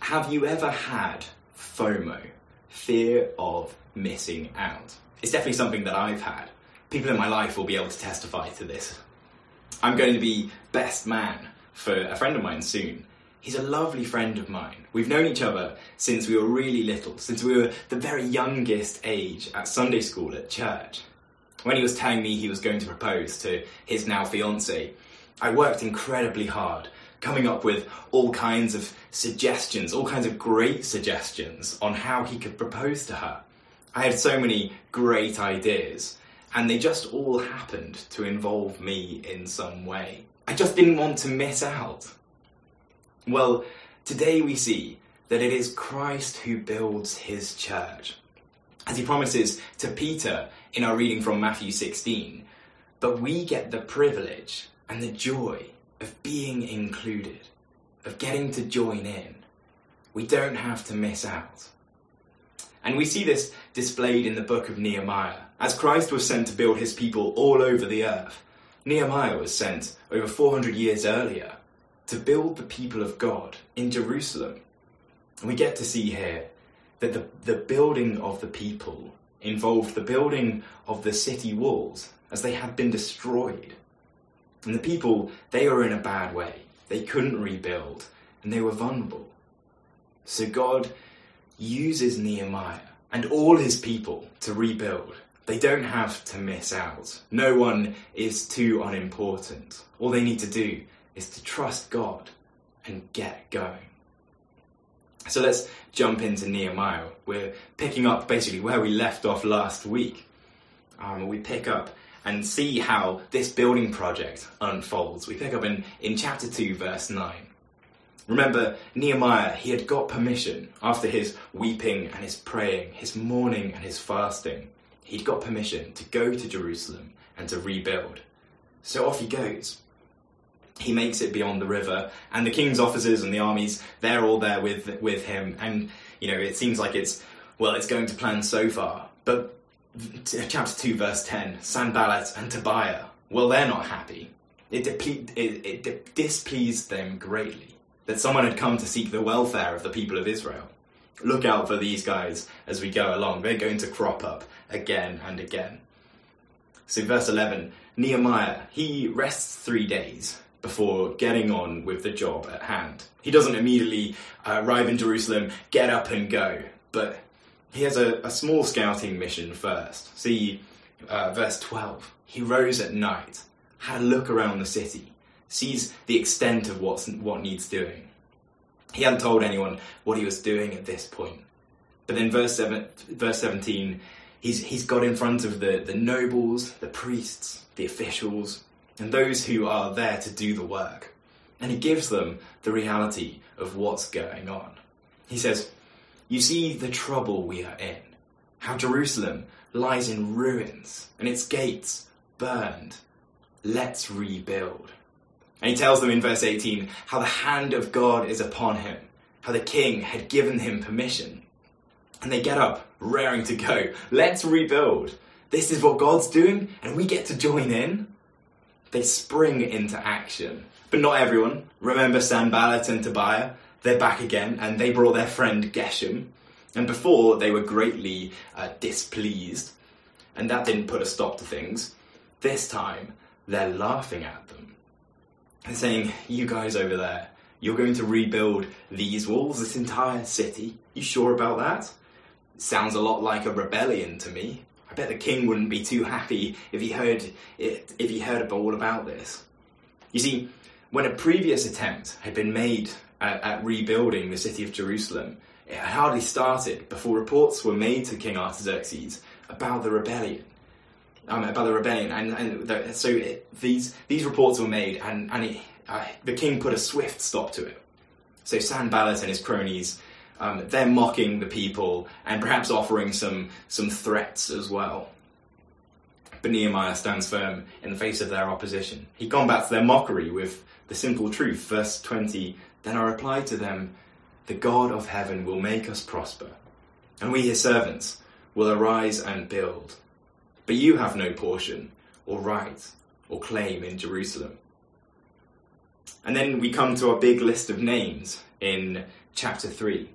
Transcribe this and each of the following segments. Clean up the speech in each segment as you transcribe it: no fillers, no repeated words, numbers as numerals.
Have you ever had FOMO, fear of missing out? It's definitely something that I've had. People in my life will be able to testify to this. I'm going to be best man for a friend of mine soon. He's a lovely friend of mine. We've known each other since we were really little, since we were the very youngest age at Sunday school at church. When he was telling me he was going to propose to his now fiancée, I worked incredibly hard, coming up with all kinds of suggestions, all kinds of great suggestions on how he could propose to her. I had so many great ideas, and they just all happened to involve me in some way. I just didn't want to miss out. Well, today we see that it is Christ who builds his church, as he promises to Peter in our reading from Matthew 16, but we get the privilege and the joy of being included, of getting to join in. We don't have to miss out. And we see this displayed in the book of Nehemiah. As Christ was sent to build his people all over the earth, Nehemiah was sent over 400 years earlier to build the people of God in Jerusalem. And we get to see here that the building of the people involved the building of the city walls as they had been destroyed. And the people, they were in a bad way. They couldn't rebuild and they were vulnerable. So God uses Nehemiah and all his people to rebuild. They don't have to miss out. No one is too unimportant. All they need to do is to trust God and get going. So let's jump into Nehemiah. We're picking up basically where we left off last week. We pick up and see how this building project unfolds. We pick up in chapter 2, verse 9. Remember, Nehemiah, he had got permission after his weeping and his praying, his mourning and his fasting. He'd got permission to go to Jerusalem and to rebuild. So off he goes. He makes it beyond the river, and the king's officers and the armies, they're all there with him. And, it seems like it's going to plan so far. But chapter 2, verse 10, Sanballat and Tobiah, well, they're not happy. It displeased them greatly that someone had come to seek the welfare of the people of Israel. Look out for these guys as we go along. They're going to crop up again and again. So verse 11, Nehemiah, he rests 3 days before getting on with the job at hand. He doesn't immediately arrive in Jerusalem, get up and go, but he has a small scouting mission first. See verse 12, he rose at night, had a look around the city, sees the extent of what needs doing. He hadn't told anyone what he was doing at this point. But then verse 17, he's got in front of the nobles, the priests, the officials, and those who are there to do the work. And he gives them the reality of what's going on. He says, you see the trouble we are in, how Jerusalem lies in ruins and its gates burned. Let's rebuild. And he tells them in verse 18 how the hand of God is upon him, how the king had given him permission. And they get up, raring to go. Let's rebuild. This is what God's doing, and we get to join in. They spring into action. But not everyone. Remember Sanballat and Tobiah? They're back again, and they brought their friend Geshem. And before, they were greatly displeased. And that didn't put a stop to things. This time, they're laughing at them. And saying, you guys over there, you're going to rebuild these walls, this entire city? You sure about that? It sounds a lot like a rebellion to me. I bet the king wouldn't be too happy if he heard all about this. You see, when a previous attempt had been made at rebuilding the city of Jerusalem, it had hardly started before reports were made to King Artaxerxes about the rebellion. These reports were made, and the king put a swift stop to it. So Sanballat and his cronies, they're mocking the people and perhaps offering some threats as well. But Nehemiah stands firm in the face of their opposition. He combats their mockery with the simple truth. Verse 20, then I replied to them, the God of heaven will make us prosper, and we his servants will arise and build. But you have no portion or right or claim in Jerusalem. And then we come to our big list of names. in chapter 3.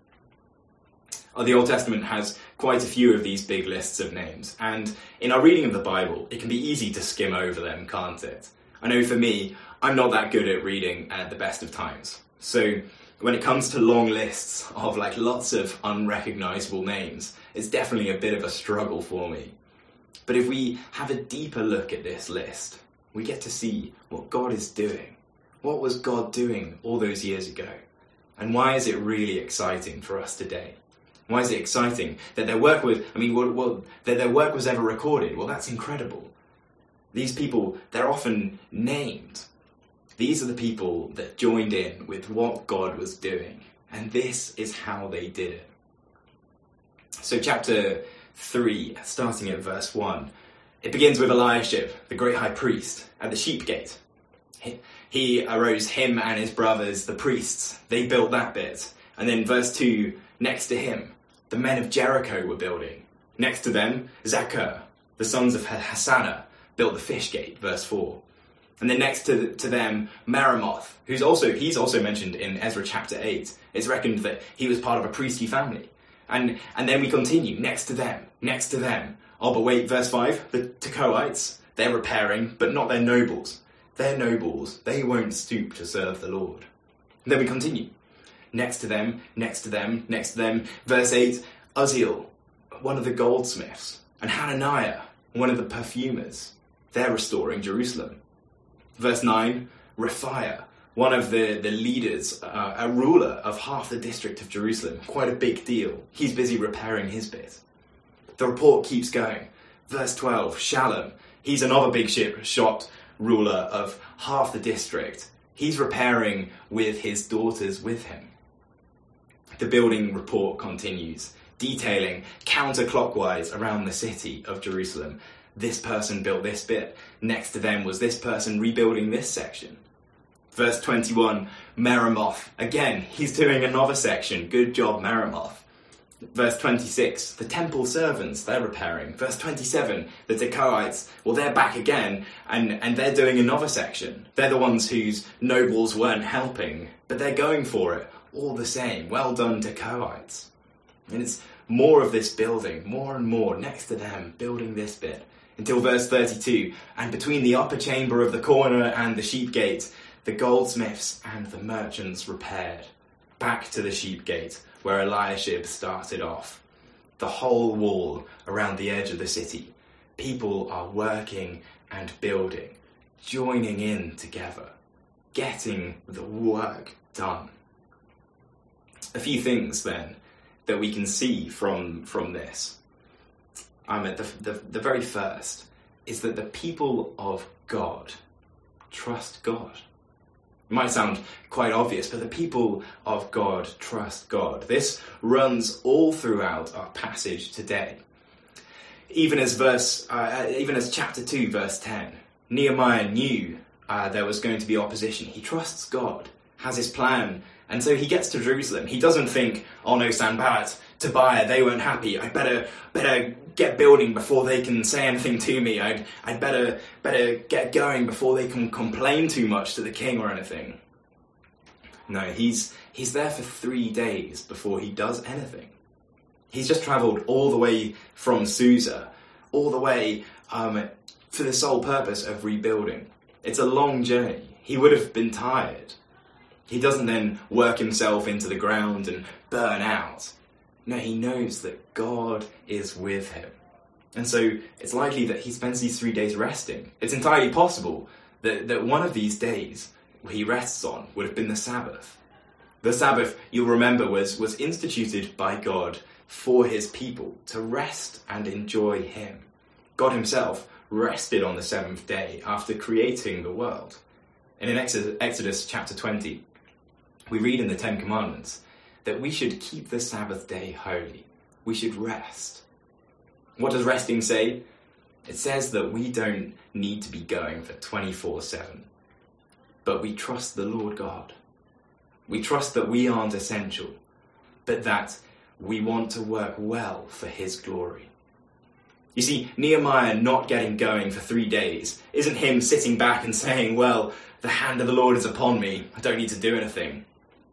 The Old Testament has quite a few of these big lists of names, and in our reading of the Bible, it can be easy to skim over them, can't it? I know for me, I'm not that good at reading at the best of times. So when it comes to long lists of lots of unrecognisable names, it's definitely a bit of a struggle for me. But if we have a deeper look at this list, we get to see what God is doing. What was God doing all those years ago? And why is it really exciting for us today? Why is it exciting that their work was, that their work was ever recorded? Well, that's incredible. These people, they're often named. These are the people that joined in with what God was doing. And this is how they did it. So chapter 3, starting at verse 1, it begins with Eliashib, the great high priest, at the sheep gate. He arose, him and his brothers, the priests. They built that bit. And then verse 2, next to him, the men of Jericho were building. Next to them, Zaccur, the sons of Hassanah, built the fish gate, verse 4. And then next to them, Meremoth, he's also mentioned in Ezra chapter 8. It's reckoned that he was part of a priestly family. And then we continue, next to them. Oh, but wait, verse 5, the Tekoites, they're repairing, but not their nobles. Their nobles, they won't stoop to serve the Lord. And then we continue. Next to them. Verse 8, Uzziel, one of the goldsmiths, and Hananiah, one of the perfumers. They're restoring Jerusalem. Verse 9, Rephaiah, one of the leaders, a ruler of half the district of Jerusalem. Quite a big deal. He's busy repairing his bit. The report keeps going. Verse 12, Shallum, he's another big shot ruler of half the district. He's repairing with his daughters with him. The building report continues, detailing counterclockwise around the city of Jerusalem. This person built this bit. Next to them was this person rebuilding this section. Verse 21, Meremoth. Again, he's doing another section. Good job, Meremoth. Verse 26, the temple servants, they're repairing. Verse 27, the Tekoites, well, they're back again, and they're doing another section. They're the ones whose nobles weren't helping, but they're going for it all the same. Well done, Tekoites. And it's more of this building, more and more, next to them, building this bit. Until verse 32, and between the upper chamber of the corner and the sheep gate, the goldsmiths and the merchants repaired. Back to the sheep gate, where Eliashib started off. The whole wall around the edge of the city. People are working and building, joining in together, getting the work done. A few things then that we can see from this. The very first is that the people of God trust God. It might sound quite obvious, but the people of God trust God. This runs all throughout our passage today. Even as chapter 2, verse 10, Nehemiah knew there was going to be opposition. He trusts God, has his plan, and so he gets to Jerusalem. He doesn't think, oh no, Sanballat, Tobiah, they weren't happy. I better get building before they can say anything to me. I'd better get going before they can complain too much to the king or anything. No, he's there for 3 days before he does anything. He's just travelled all the way from Susa, all the way for the sole purpose of rebuilding. It's a long journey. He would have been tired. He doesn't then work himself into the ground and burn out. No, he knows that God is with him. And so it's likely that he spends these 3 days resting. It's entirely possible that one of these days he rests on would have been the Sabbath. The Sabbath, you'll remember, was instituted by God for his people to rest and enjoy him. God himself rested on the seventh day after creating the world. And in Exodus chapter 20, we read in the Ten Commandments that we should keep the Sabbath day holy. We should rest. What does resting say? It says that we don't need to be going for 24/7, but we trust the Lord God. We trust that we aren't essential, but that we want to work well for his glory. You see, Nehemiah not getting going for 3 days isn't him sitting back and saying, well, the hand of the Lord is upon me, I don't need to do anything.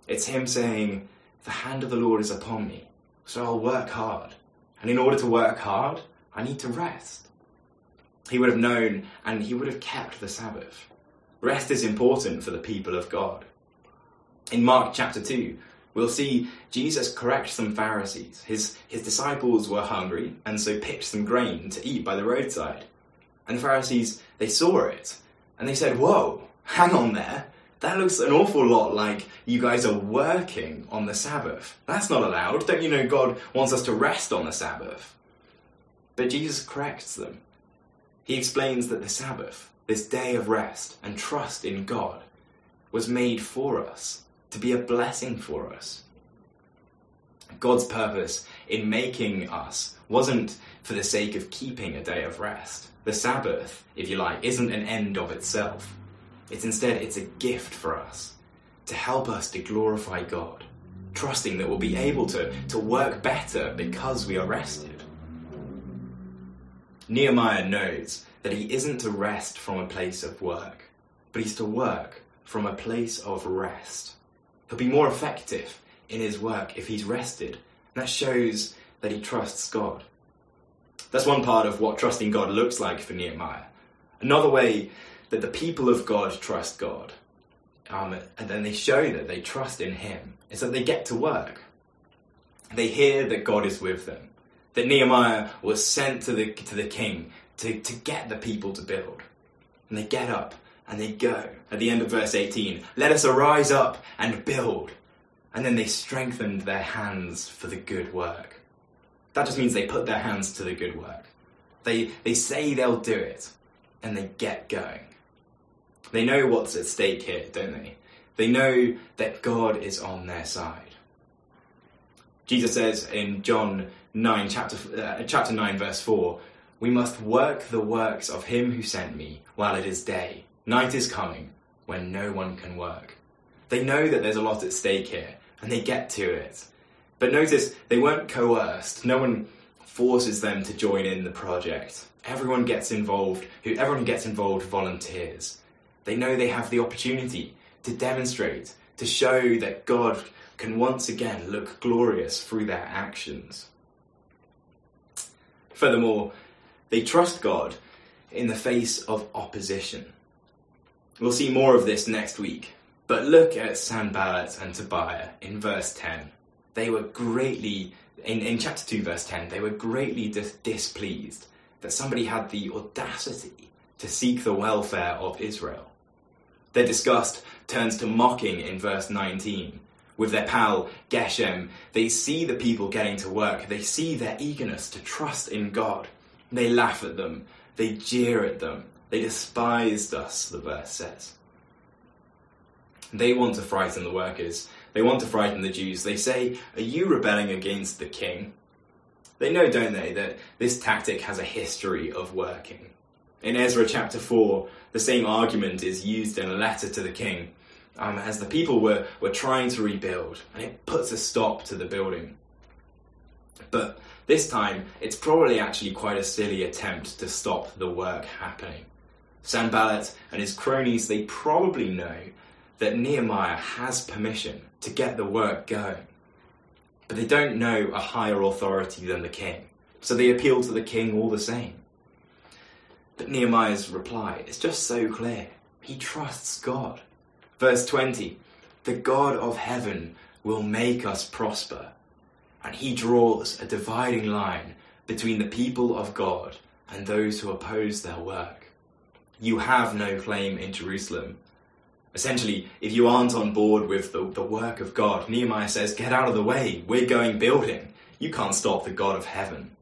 It's him saying, the hand of the Lord is upon me, so I'll work hard. And in order to work hard, I need to rest. He would have known and he would have kept the Sabbath. Rest is important for the people of God. In Mark chapter 2, we'll see Jesus correct some Pharisees. His disciples were hungry and so picked some grain to eat by the roadside. And the Pharisees, they saw it and they said, whoa, hang on there. That looks an awful lot like you guys are working on the Sabbath. That's not allowed. Don't you know God wants us to rest on the Sabbath? But Jesus corrects them. He explains that the Sabbath, this day of rest and trust in God, was made for us, to be a blessing for us. God's purpose in making us wasn't for the sake of keeping a day of rest. The Sabbath, if you like, isn't an end of itself. It's a gift for us, to help us to glorify God, trusting that we'll be able to work better because we are rested. Nehemiah knows that he isn't to rest from a place of work, but he's to work from a place of rest. He'll be more effective in his work if he's rested. And that shows that he trusts God. That's one part of what trusting God looks like for Nehemiah. Another way that the people of God trust God, and then they show that they trust in him, is that they get to work. They hear that God is with them, that Nehemiah was sent to the king to get the people to build. And they get up and they go. At the end of verse 18, let us arise up and build. And then they strengthened their hands for the good work. That just means they put their hands to the good work. They say they'll do it, and they get going. They know what's at stake here, don't they? They know that God is on their side. Jesus says in John 9, chapter 9, verse 4, we must work the works of him who sent me while it is day. Night is coming when no one can work. They know that there's a lot at stake here, and they get to it. But notice, they weren't coerced. No one forces them to join in the project. Everyone who gets involved volunteers. They know they have the opportunity to demonstrate, to show that God can once again look glorious through their actions. Furthermore, they trust God in the face of opposition. We'll see more of this next week, but look at Sanballat and Tobiah in verse 10. They were greatly, in chapter 2 verse 10, they were greatly displeased that somebody had the audacity to seek the welfare of Israel. Their disgust turns to mocking in verse 19. With their pal Geshem, they see the people getting to work. They see their eagerness to trust in God. They laugh at them. They jeer at them. They despised us, the verse says. They want to frighten the workers. They want to frighten the Jews. They say, are you rebelling against the king? They know, don't they, that this tactic has a history of working. In Ezra chapter 4, the same argument is used in a letter to the king as the people were trying to rebuild, and it puts a stop to the building. But this time, it's probably actually quite a silly attempt to stop the work happening. Sanballat and his cronies, they probably know that Nehemiah has permission to get the work going. But they don't know a higher authority than the king, so they appeal to the king all the same. But Nehemiah's reply is just so clear. He trusts God. Verse 20, the God of heaven will make us prosper. And he draws a dividing line between the people of God and those who oppose their work. You have no claim in Jerusalem. Essentially, if you aren't on board with the work of God, Nehemiah says, get out of the way. We're going building. You can't stop the God of heaven.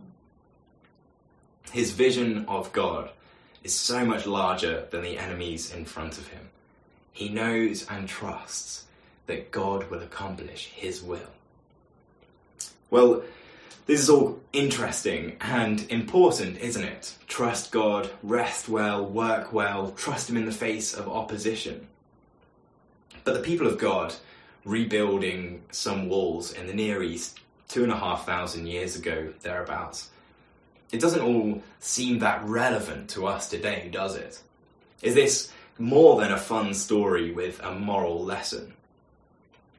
His vision of God is so much larger than the enemies in front of him. He knows and trusts that God will accomplish his will. Well, this is all interesting and important, isn't it? Trust God, rest well, work well, trust him in the face of opposition. But the people of God, rebuilding some walls in the Near East 2,500 years ago, thereabouts, it doesn't all seem that relevant to us today, does it? Is this more than a fun story with a moral lesson?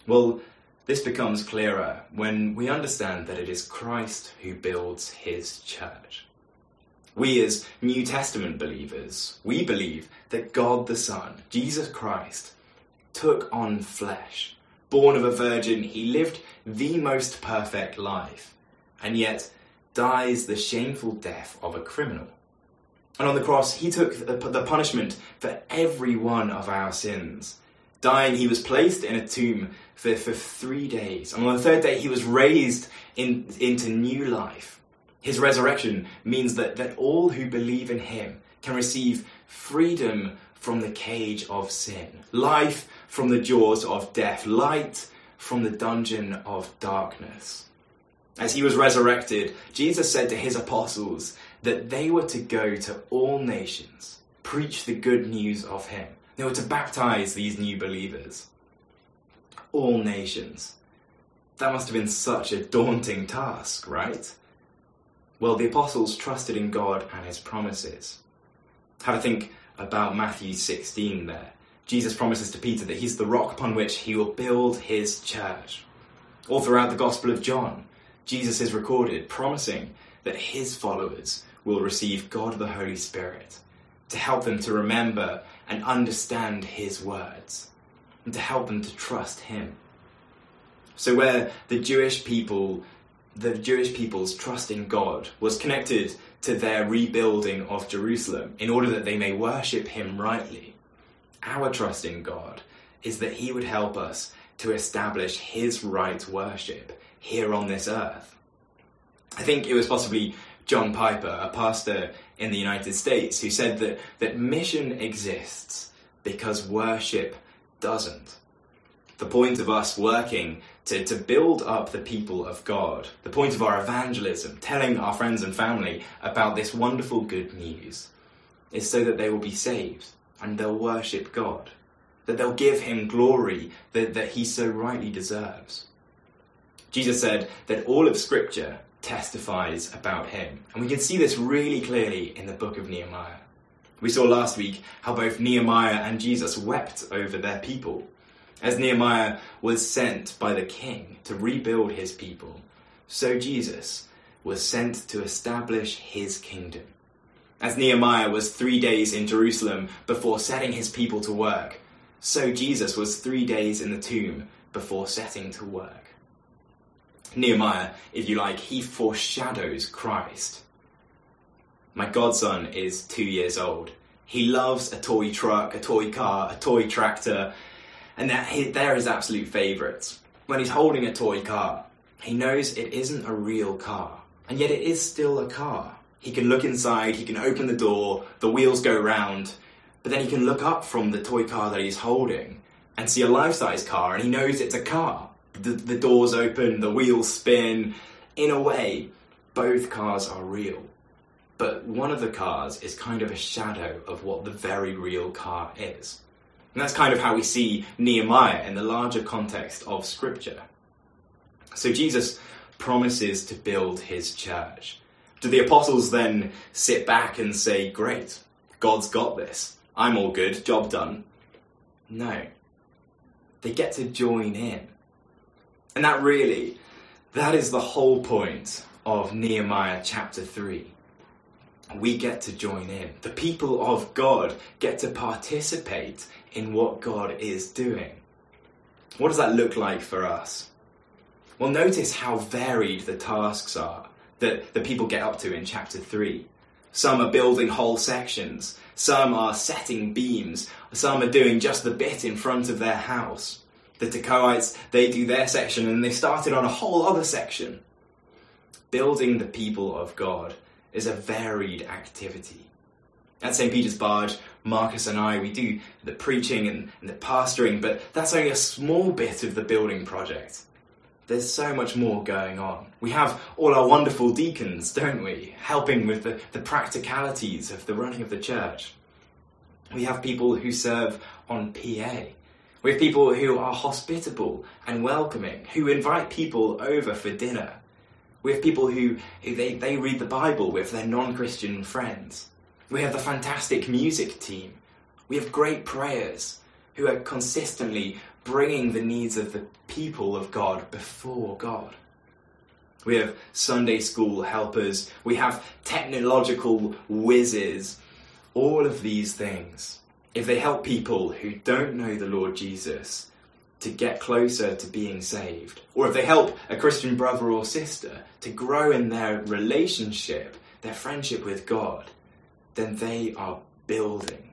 Well, this becomes clearer when we understand that it is Christ who builds his church. We as New Testament believers, we believe that God the Son, Jesus Christ, took on flesh. Born of a virgin, he lived the most perfect life, and yet dies the shameful death of a criminal. And on the cross, he took the punishment for every one of our sins. Dying, he was placed in a tomb for 3 days. And on the third day, he was raised into new life. His resurrection means that all who believe in him can receive freedom from the cage of sin, life from the jaws of death, light from the dungeon of darkness. As he was resurrected, Jesus said to his apostles that they were to go to all nations, preach the good news of him. They were to baptize these new believers. All nations. That must have been such a daunting task, right? Well, the apostles trusted in God and his promises. Have a think about Matthew 16 there. Jesus promises to Peter that he's the rock upon which he will build his church. All throughout the Gospel of John, Jesus is recorded promising that his followers will receive God the Holy Spirit to help them to remember and understand his words and to help them to trust him. So where the Jewish people's trust in God was connected to their rebuilding of Jerusalem in order that they may worship him rightly, our trust in God is that he would help us to establish his right worship here on this earth. I think it was possibly John Piper, a pastor in the United States, who said that mission exists because worship doesn't. The point of us working to build up the people of God, the point of our evangelism, telling our friends and family about this wonderful good news, is so that they will be saved and they'll worship God, that they'll give him glory that he so rightly deserves. Jesus said that all of Scripture testifies about him, and we can see this really clearly in the book of Nehemiah. We saw last week how both Nehemiah and Jesus wept over their people. As Nehemiah was sent by the king to rebuild his people, so Jesus was sent to establish his kingdom. As Nehemiah was 3 days in Jerusalem before setting his people to work, so Jesus was 3 days in the tomb before setting to work. Nehemiah, if you like, he foreshadows Christ. My godson is 2 years old. He loves a toy truck, a toy car, a toy tractor, and they're his absolute favourites. When he's holding a toy car, he knows it isn't a real car, and yet it is still a car. He can look inside, he can open the door, the wheels go round, but then he can look up from the toy car that he's holding and see a life-size car, and he knows it's a car. The doors open, the wheels spin. In a way, both cars are real. But one of the cars is kind of a shadow of what the very real car is. And that's kind of how we see Nehemiah in the larger context of Scripture. So Jesus promises to build his church. Do the apostles then sit back and say, great, God's got this, I'm all good, job done? No. They get to join in. And that is the whole point of Nehemiah chapter 3. We get to join in. The people of God get to participate in what God is doing. What does that look like for us? Well, notice how varied the tasks are that the people get up to in chapter 3. Some are building whole sections. Some are setting beams. Some are doing just the bit in front of their house. The Tekoites, they do their section and they started on a whole other section. Building the people of God is a varied activity. At St. Peter's Barge, Marcus and I, we do the preaching and the pastoring, but that's only a small bit of the building project. There's so much more going on. We have all our wonderful deacons, don't we, helping with the practicalities of the running of the church. We have people who serve on PA. We have people who are hospitable and welcoming, who invite people over for dinner. We have people who they read the Bible with their non-Christian friends. We have the fantastic music team. We have great prayers who are consistently bringing the needs of the people of God before God. We have Sunday school helpers, we have technological whizzes, all of these things. If they help people who don't know the Lord Jesus to get closer to being saved, or if they help a Christian brother or sister to grow in their relationship, their friendship with God, then they are building.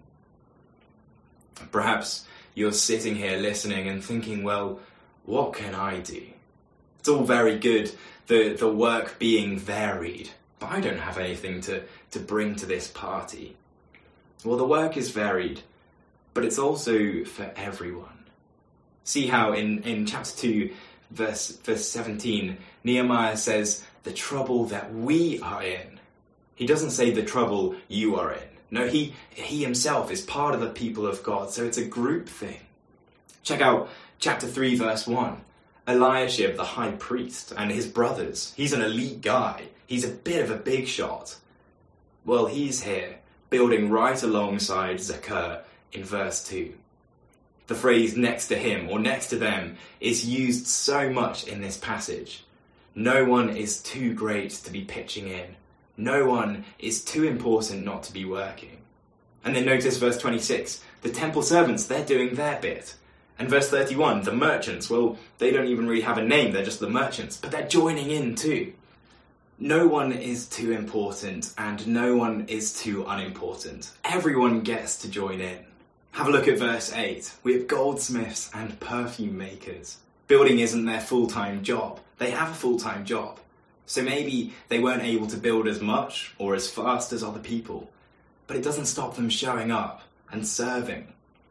Perhaps you're sitting here listening and thinking, well, what can I do? It's all very good, the work being varied, but I don't have anything to bring to this party. Well, the work is varied, but it's also for everyone. See how in chapter 2, verse 17, Nehemiah says, the trouble that we are in. He doesn't say the trouble you are in. No, he himself is part of the people of God, so it's a group thing. Check out chapter 3, verse 1. Eliashib, the high priest, and his brothers. He's an elite guy. He's a bit of a big shot. Well, he's here, building right alongside Zakur in verse 2. The phrase next to him or next to them is used so much in this passage. No one is too great to be pitching in. No one is too important not to be working. And then notice verse 26, the temple servants, they're doing their bit. And verse 31, the merchants, well, they don't even really have a name, they're just the merchants, but they're joining in too. No one is too important and no one is too unimportant. Everyone gets to join in. Have a look at verse 8. We have goldsmiths and perfume makers. Building isn't their full-time job. They have a full-time job. So maybe they weren't able to build as much or as fast as other people, but it doesn't stop them showing up and serving.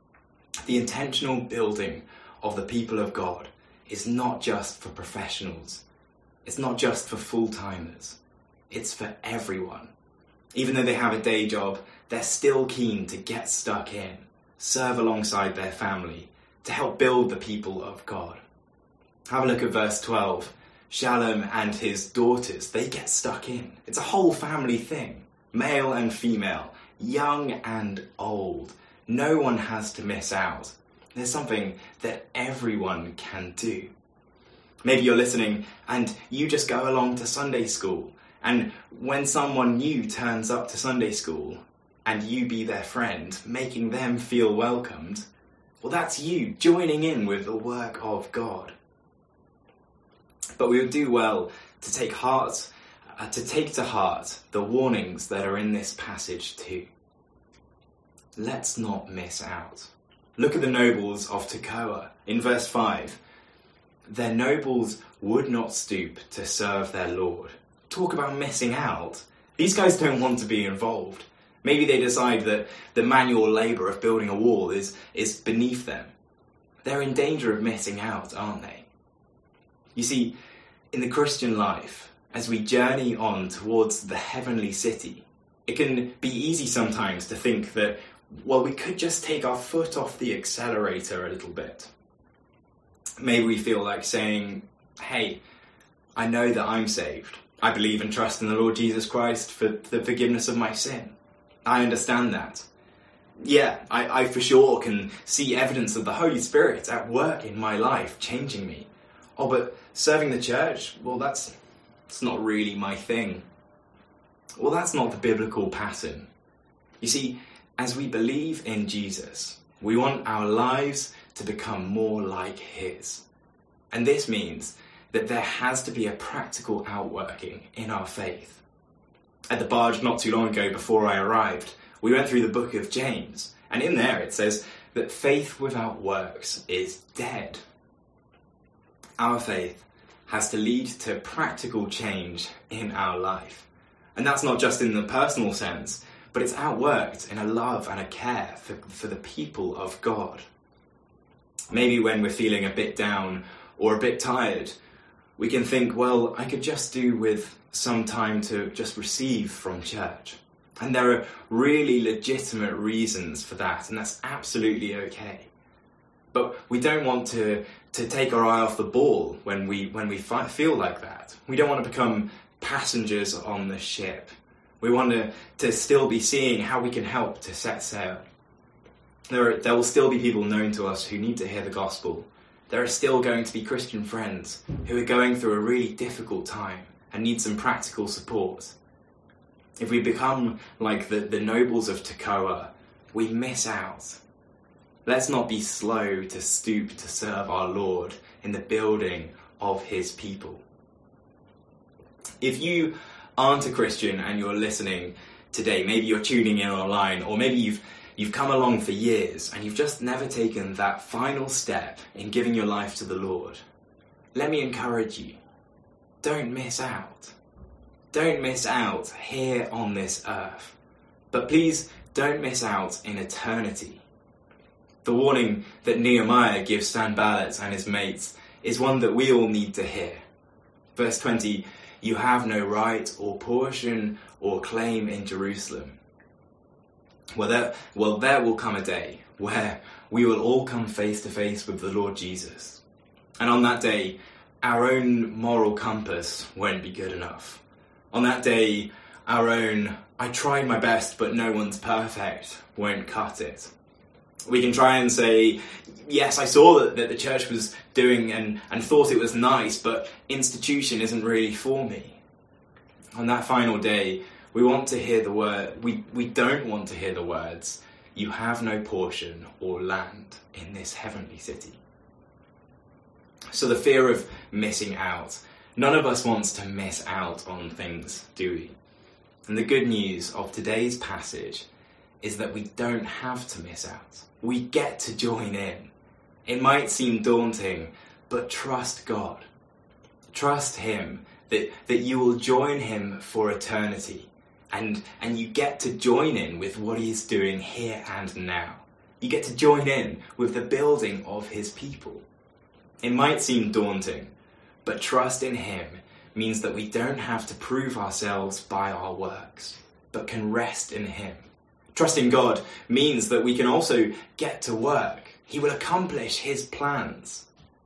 The intentional building of the people of God is not just for professionals. It's not just for full-timers. It's for everyone. Even though they have a day job, they're still keen to get stuck in, serve alongside their family, to help build the people of God. Have a look at verse 12. Shalom and his daughters, they get stuck in. It's a whole family thing. Male and female, young and old. No one has to miss out. There's something that everyone can do. Maybe you're listening and you just go along to Sunday school, and when someone new turns up to Sunday school and you be their friend, making them feel welcomed, well, that's you joining in with the work of God. But we would do well to take to heart the warnings that are in this passage too. Let's not miss out. Look at the nobles of Tekoa in verse 5. Their nobles would not stoop to serve their Lord. Talk about missing out. These guys don't want to be involved. Maybe they decide that the manual labour of building a wall is beneath them. They're in danger of missing out, aren't they? You see, in the Christian life, as we journey on towards the heavenly city, it can be easy sometimes to think that, well, we could just take our foot off the accelerator a little bit. Maybe we feel like saying, hey, I know that I'm saved. I believe and trust in the Lord Jesus Christ for the forgiveness of my sin. I understand that. Yeah, I for sure can see evidence of the Holy Spirit at work in my life, changing me. Oh, but serving the church, well, that's not really my thing. Well, that's not the biblical pattern. You see, as we believe in Jesus, we want our lives to become more like his. And this means that there has to be a practical outworking in our faith. At the barge not too long ago before I arrived, we went through the book of James, and in there it says that faith without works is dead. Our faith has to lead to practical change in our life. And that's not just in the personal sense, but it's outworked in a love and a care for the people of God. Maybe when we're feeling a bit down or a bit tired, we can think, well, I could just do with some time to just receive from church. And there are really legitimate reasons for that, and that's absolutely okay. But we don't want to take our eye off the ball when we feel like that. We don't want to become passengers on the ship. We want to still be seeing how we can help to set sail. There will still be people known to us who need to hear the gospel. There are still going to be Christian friends who are going through a really difficult time and need some practical support. If we become like the nobles of Tekoa, we miss out. Let's not be slow to stoop to serve our Lord in the building of his people. If you aren't a Christian and you're listening today, maybe you're tuning in online, or maybe you've come along for years and you've just never taken that final step in giving your life to the Lord, let me encourage you. Don't miss out. Don't miss out here on this earth. But please don't miss out in eternity. The warning that Nehemiah gives Sanballat and his mates is one that we all need to hear. Verse 20, you have no right or portion or claim in Jerusalem. Well, there will come a day where we will all come face to face with the Lord Jesus. And on that day, our own moral compass won't be good enough. On that day, our own, I tried my best but no one's perfect, won't cut it. We can try and say, yes, I saw that the church was doing and thought it was nice, but institution isn't really for me. On that final day, we want to hear the word. We don't want to hear the words, you have no portion or land in this heavenly city. So the fear of missing out. None of us wants to miss out on things, do we? And the good news of today's passage is that we don't have to miss out. We get to join in. It might seem daunting, but trust God. Trust him that you will join him for eternity. And you get to join in with what he is doing here and now. You get to join in with the building of his people. It might seem daunting, but trust in him means that we don't have to prove ourselves by our works, but can rest in him. Trusting God means that we can also get to work. He will accomplish his plans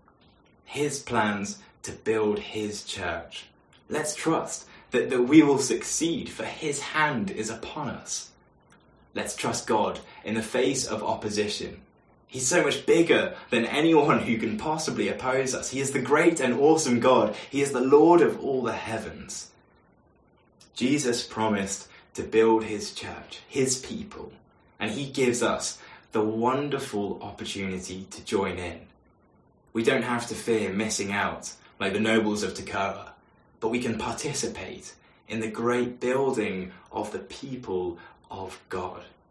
to build his church. Let's trust that we will succeed, for his hand is upon us. Let's trust God in the face of opposition. He's so much bigger than anyone who can possibly oppose us. He is the great and awesome God. He is the Lord of all the heavens. Jesus promised to build his church, his people, and he gives us the wonderful opportunity to join in. We don't have to fear missing out like the nobles of Tekoa, but we can participate in the great building of the people of God.